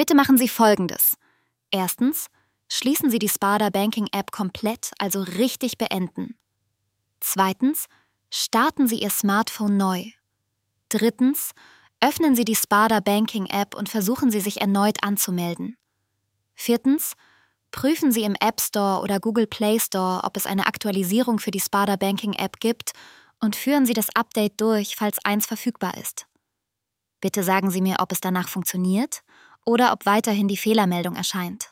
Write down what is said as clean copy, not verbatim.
Bitte machen Sie Folgendes. Erstens, schließen Sie die Sparda Banking App komplett, also richtig beenden. Zweitens, starten Sie Ihr Smartphone neu. Drittens, öffnen Sie die Sparda Banking App und versuchen Sie sich erneut anzumelden. Viertens, prüfen Sie im App Store oder Google Play Store, ob es eine Aktualisierung für die Sparda Banking App gibt und führen Sie das Update durch, falls eins verfügbar ist. Bitte sagen Sie mir, ob es danach funktioniert oder ob weiterhin die Fehlermeldung erscheint.